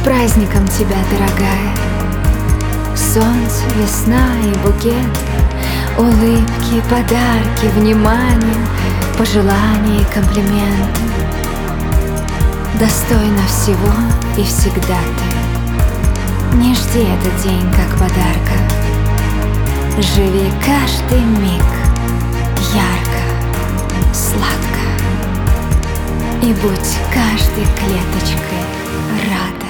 праздником тебя, дорогая! Солнце, весна и букет, улыбки, подарки, внимание, пожелания и комплименты. Достойна всего и всегда ты. Не жди этот день как подарка. Живи каждый миг ярко, сладко, и будь каждой клеточкой рада.